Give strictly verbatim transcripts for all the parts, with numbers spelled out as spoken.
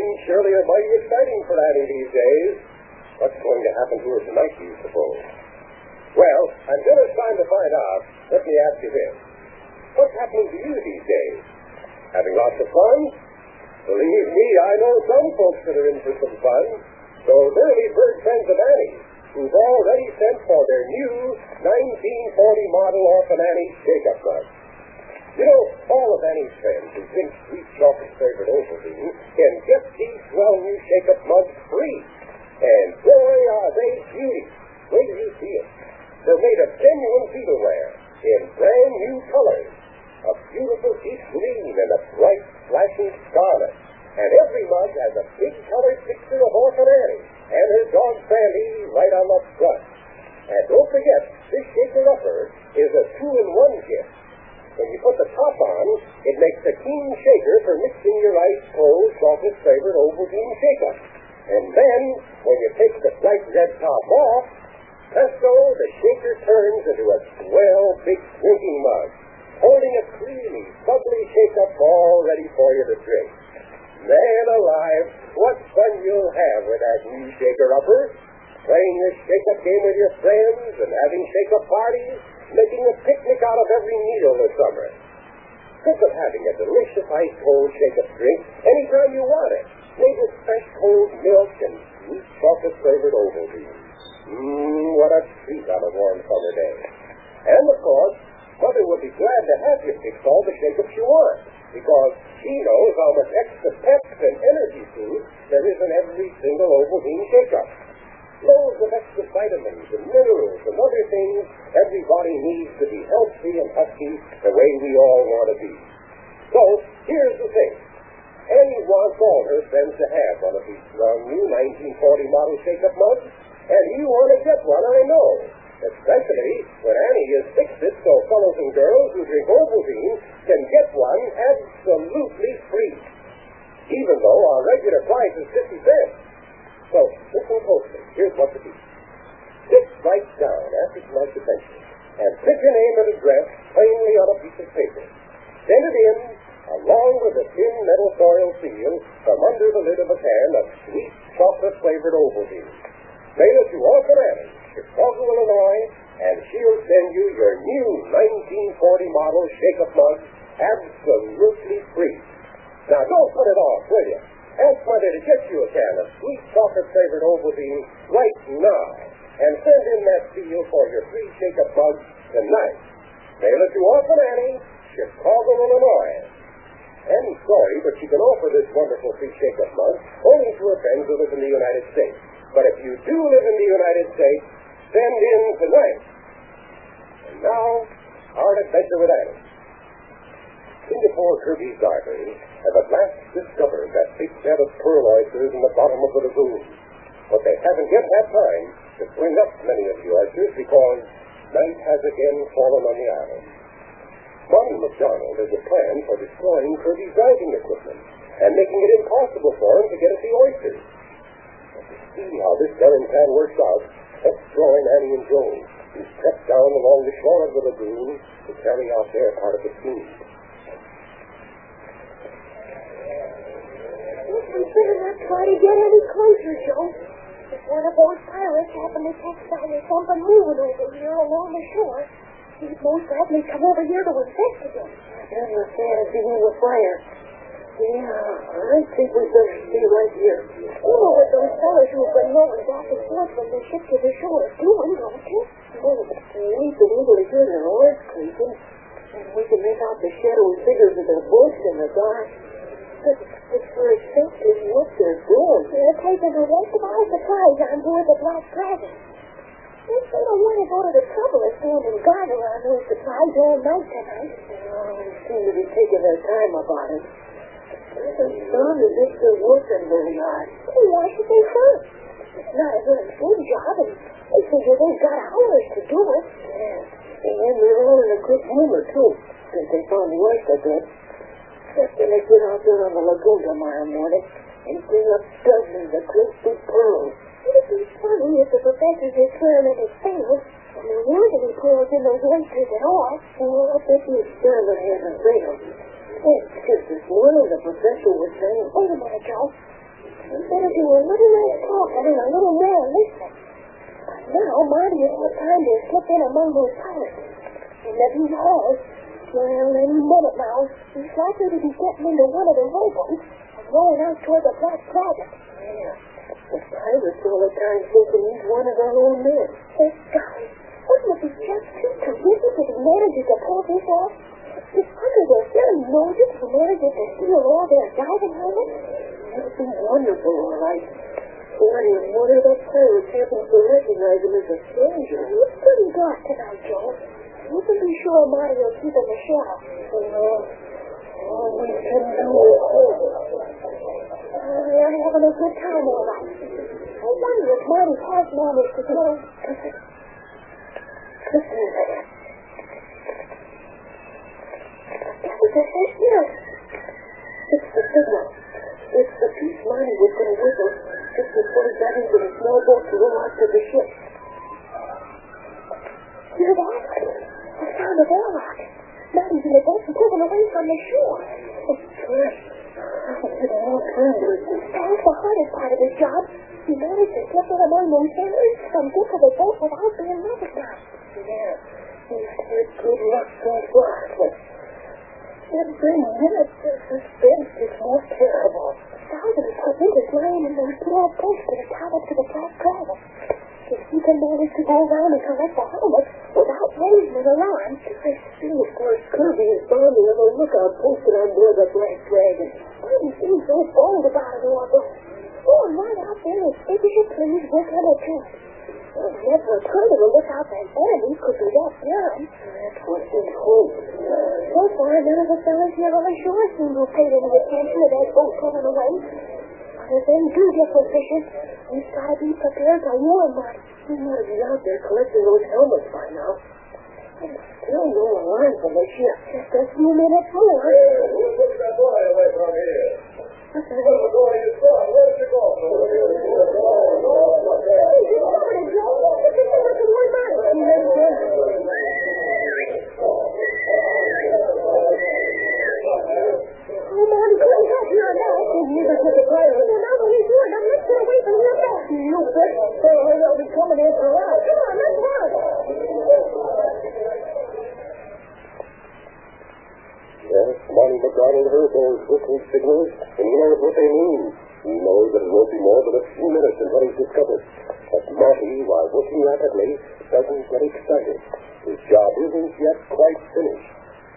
Things surely are mighty exciting for Annie these days. What's going to happen to her tonight, do you suppose? Well, until it's time to find out, let me ask you this. What's happening to you these days? Having lots of fun? Believe me, I know some folks that are in for some fun. Those early bird friends of Annie, who've already sent for their new nineteen forty model Orphan Annie Shake-Up Mug. You know, all of Annie's friends who drink sweet chocolate's favorite Ovaltine can get these swell new Shake-Up Mugs free. And boy, are they beauties. Wait till you see it. They're made of genuine beetleware in brand new colors. A beautiful deep green and a bright flashing scarlet. And every mug has a big colored picture of Orphan Annie and her dog Sandy right on the front. And don't forget, this shaker upper is a two-in-one kit. When you put the top on, it makes a keen shaker for mixing your ice cold chocolate's favorite Ovaltine Shake-Up. And then, when you take the bright red top off, presto, the shaker turns into a swell big drinking mug, holding a creamy, bubbly Shake-Up all ready for you to drink. Man alive, what fun you'll have with that new shaker upper, playing this Shake-Up game with your friends and having Shake-Up parties, making a picnic out of every meal this summer. Think of having a delicious ice-cold Shake-Up drink anytime you want it, made with fresh cold milk and sweet chocolate-flavored Ovaltine. Mmm, what a treat on a warm summer day. And, of course, Mother would be glad to have you fix all the Shake-Ups you want, because she knows how much extra peps and energy food there is in every single Ovaltine Shake-Up. Loads of extra vitamins and minerals and other things everybody needs to be healthy and husky the way we all want to be. So, here's the thing. Annie wants all her friends to have one of these strong new nineteen forty model Shake-Up mugs, and you want to get one, I know. Especially when Annie has fixed it so fellows and girls who drink Ovaltine can get one absolutely free, even though our regular price is fifty cents. So, listen closely. Here's what to do. Sit right down after tonight's adventure and print your name and address plainly on a piece of paper. Send it in, along with a thin metal foil seal from under the lid of a can of sweet chocolate-flavored Ovaltine. Mail it to Orphan Annie, Chicago, Illinois, and she'll send you your new nineteen forty model Shake-Up mug absolutely free. Now, don't put it off, will you? Ask Mother to get you a can of sweet chocolate-flavored Ovaltine right now, and send in that seal for your free Shake-Up mug tonight. Mail it to Orphan Annie, Chicago, Illinois. Annie's sorry, but she can offer this wonderful free Shake-Up mug only to her friends who live in the United States. But if you do live in the United States, send in tonight. And now, our adventure with Annie. Singapore Kirby's divers have at last discovered that big bed of pearl oysters in the bottom of the lagoon. But they haven't yet had time to bring up many of the oysters because night has again fallen on the island. Bonnie McDonald has a plan for destroying Kirby's diving equipment and making it impossible for him to get at the oysters. But to see how this daring plan works out, let's join Annie and Joe, who stepped down along the shore of the lagoon to carry out their part of the scheme. We better not try to get any closer, Joe. If one of those pirates happened to catch sight of something moving over here along the shore, he'd most likely come over here to investigate. There's a fan of being with fire. Yeah, I think we better stay right here. You know what those fellas who've been rolling back and forth from the ship to the shore are doing, don't you? Well, we've been able to hear their oars creaking, and we can make out the shadowy figures of their boats in the dark. But it's for exactly what they're doing. They're taking the rest of our supplies on board the Black Dragon. If they don't want to go to the trouble of standing guard around those supplies all night tonight. Oh, they seem to be taking their time about it. It doesn't sound as if they're working very hard. Well, why should they hurt? It's not a very big job, and they figure they've got hours to do it. Yeah, and they're all in a good humor, too, since they found the oyster bed. Just gonna get out there on the lagoon tomorrow morning and bring up dozens of great big pearls. It'd be funny if the professor's experiment had failed and there weren't any pearls in those oysters at all. Well, I bet the experiment hasn't failed. It's just this morning the professor was saying, wait a minute, Joe. to do a little less talking and a little more listening. Now, Marty has had time to slip in among those pirates. And if he has, well, any minute now, he's likely to be getting into one of the rowboats and rowing out toward the Black Dragon. Yeah. The pirates all the time thinking he's one of our own men. This guy, wouldn't it be just too terrific if he manages to pull this off? If under their very noses he manages to steal all their diving helmets? That would be wonderful, all right. Boy, if one of the pirates happens to recognize him as a stranger. It's pretty dark tonight, Joe. You can be sure Marty will keep in the shadow. Well, all we can do is hope. Uh, they're having a good time, all right. I wonder if Marty has managed to get him. Listen. Listen a minute. That was a fish, yes. It's the signal. It's the piece Marty was going to whistle just before he got into the small boat to row out to the ship. Hear that? The sound of airlock. Marty's in the boat and pulling away from the shore. It's great. It's all turned with me. That's the hardest part of his job. He managed to slip in among those sailors from dip of the boat without being recognized. Yeah. He's had good luck so far, but every minute the suspense is more terrible. Thousands of visitors lying in those small boats that are tied up to the Black Dragon. If he can manage to go around and collect the helmet without raising an alarm, I see, of course, Kirby is bound to have a lookout posted on board the Black Dragon. why do you seem so bold about it, Orville? Go on right out there as big as you please with him or two. Well, it never occurred to him look out that enemies could be that young. That's what we hope. So far, none of the fellas here on the shore seem to have paid any attention to that boat pulling away. But if they do get suspicious, we've got to be prepared to warn Marty. He ought to be out there collecting those helmets by now. There's still no alarm from the ship. Just a few minutes more. Hey, who's looking that boy away from here? What the boy you saw? Where'd you go? Hey, you started, Joe. This is the looking one, Marty. He never did. Oh, Marty, couldn't help you on that. He never took a fire. Well, now that he's doing it, let's get away from here fast. You bet. So they'll be coming in for us. Come on, let's run. Yes, Marty McDonald heard those whistle signals, and he knows what they mean. He knows that it won't be more than a few minutes until he's discovered. But Marty, while working rapidly, doesn't get excited. His job isn't yet quite finished.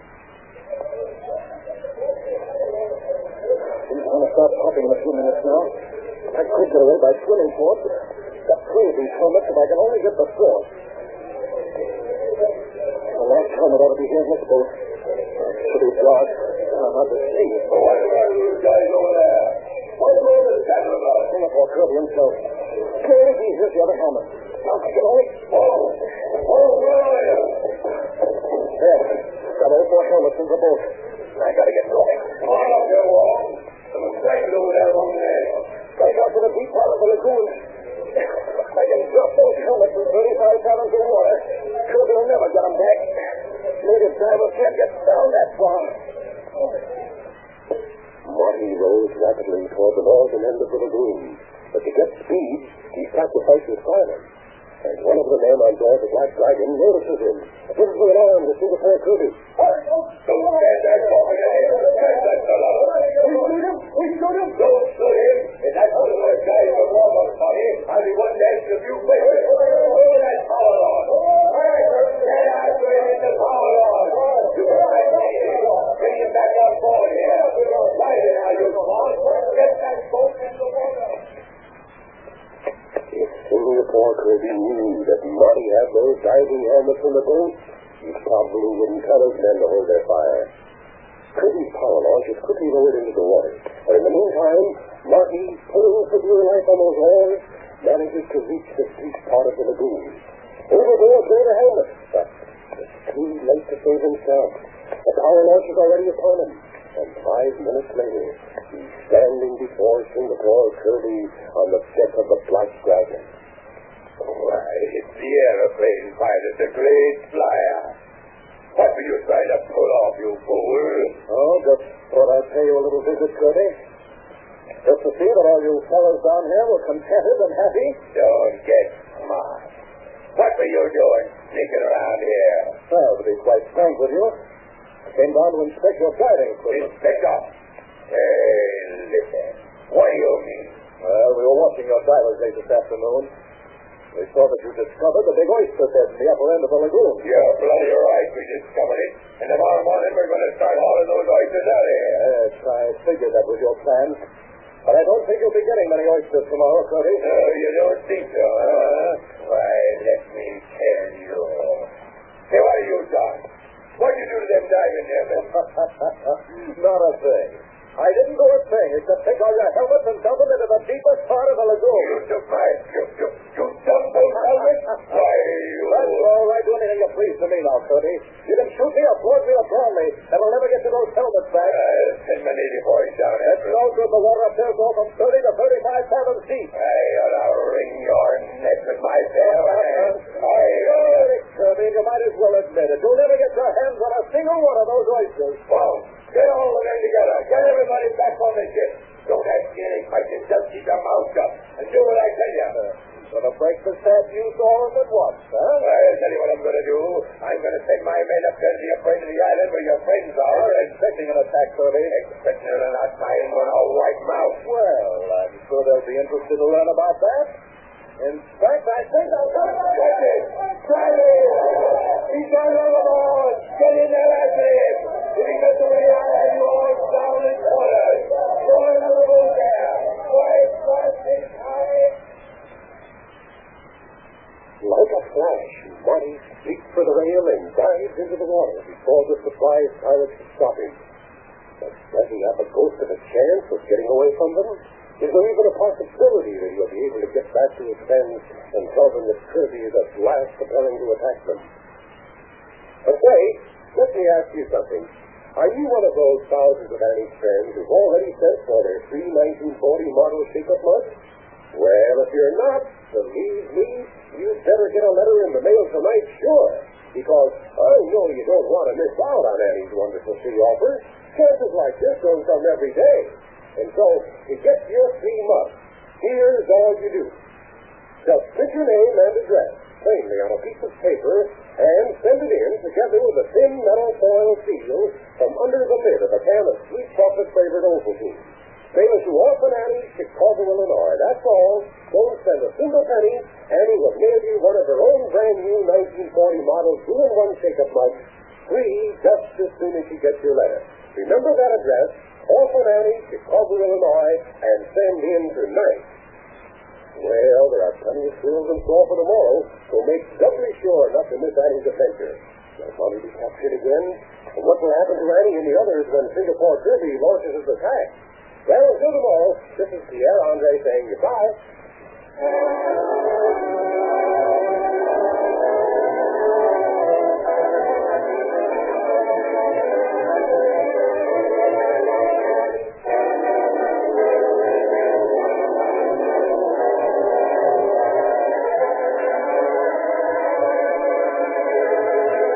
He's going to start popping in a few minutes now. I could get away by swimming for it, but got three of these helmets if I can only get the fourth. The last helmet ought to be here in this boat. Should be dark. I don't know how to see it. Oh, what are you guys over there? What are you guys about? Singapore Kirby himself. Kirby, here's the other helmet. Now, I can only... Oh, oh, where are you? There. Got all four helmets in the boat. I gotta get going. Come on up there, Walt. Some excitement over there on there. Straight out to the deep part of the lagoon. I can drop those helmets in thirty-five fathoms of water. Kirby will never get them back. Native divers can't get down that far. Marty rose rapidly toward the northern end of the lagoon. But to get speed, he sacrifices silence. And one of the men on board the Black Dragon notices him. Gives the alarm to Singapore Kirby. Hurry, don't Don't stand there talking to him. Catch that fellow. We shoot him! We shoot him! Don't shoot him. If that's one of those guys from Walmart, Marty, I'll be one to ask if you play with him. Hold that power on. Get after him in the power on. You can find me. Bring him back on board here. Right now, you come on. Get that boat in the water. If Singapore Kirby knew that Marty had those diving helmets in the boat, he probably wouldn't tell his men to hold their fire. Kirby's power launch is quickly lowered into the water, and in the meantime, Marty, pulling for dear life on those oars, manages to reach the deep part of the lagoon. Overboard go the helmets, but it's too late to save himself. The power launch is already upon him, and five minutes later, he's standing before Singapore Kirby on the deck of the Black Dragon. Why, it's the aeroplane pilot, the great flyer. What were you trying to pull off, you fool? Oh, just thought I'd pay you a little visit, Kirby. Just to see that all you fellows down here were contented and happy? Don't get smart. What were you doing sneaking around here? Well, to be quite frank with you, I came down to inspect your guiding equipment. Inspector? Hey, listen. What do you mean? Well, we were watching your divers late this afternoon. We saw that you discovered the big oyster bed in the upper end of the lagoon. You're bloody right, we discovered it. And tomorrow morning we're going to start hauling those oysters out of here. Yes, I figured that was your plan. But I don't think you'll be getting many oysters tomorrow, Cody. No, you don't think so, huh? Why, let me tell you. Hey, what have you done? What did you do to them diving there, man? Not a thing. I didn't do a thing except take all your helmets and dump them into the deepest part of the lagoon. You took my... You, you, you dumped those helmets? Why, you... That's all right. Do anything you please to me now, Cody. You can shoot me or float me or drown me. And we'll never get to those helmets back. Uh, send my Navy boys down there. It's no good. The water up there go from thirty to thirty-five fathoms deep. I ought to wring your neck with my bare hands. I ought... Kirby, you might as well admit it. You'll never get your hands on a single one of those oysters. Well, get all the men together. Get everybody back on the ship. Don't ask me any questions. Just keep your mouth shut and do what I tell you. Uh, gonna break the statutes all of them at once, huh? I'll tell you what I'm going to do. I'm going to send my men up there to the upper end of the island where your friends are. You're expecting an attack, Kirby. Expecting an attack on a white mouth. Well, I'm sure they'll be interested to learn about that. In fact, I think I'll go to it. Charlie! He's on overboard! Get in there, Ashley! If he gets over the island, you all down in quarters. Go in the boat there. Quiet, quiet, quiet. Like a flash, Marty leaped for the rail and dived into the water before the surprised pirates could stop him. But does he have a ghost of a chance of getting away from them? Is there even a possibility that he'll be able to get back to his friends and tell them that Kirby is at last preparing to attack them? But wait, let me ask you something. Are you one of those thousands of Annie's friends who've already sent for their three nineteen forty model shake-up mugs? Well, if you're not, believe me, you'd better get a letter in the mail tonight, sure. Because I know you don't want to miss out on Annie's wonderful free offers. Chances like this don't come every day. And so, to get your free mug, here's all you do. Just print your name and address plainly on a piece of paper and send it in together with a thin metal foil seal from under the lid of a can of sweet chocolate-flavored Ovaltine. Famous to Orphan Annie, Chicago, Illinois. That's all. Don't spend a single penny. Annie will mail you one of her own brand-new nineteen forty model two-in-one shake-up mugs, free just as soon as you get your letter. Remember that address, Orphan Annie, Chicago, Illinois, and send in tonight. Well, there are plenty of thrills in store for tomorrow, so make doubly sure not to miss Annie's adventure. Will Monty be captured again? And what will happen to Annie and the others when Singapore Kirby launches his attack? Well, until tomorrow, this is Pierre Andre saying goodbye.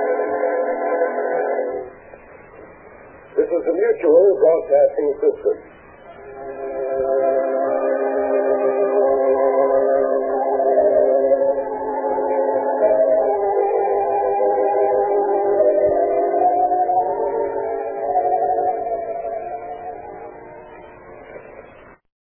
This is the Mutual Broadcasting System.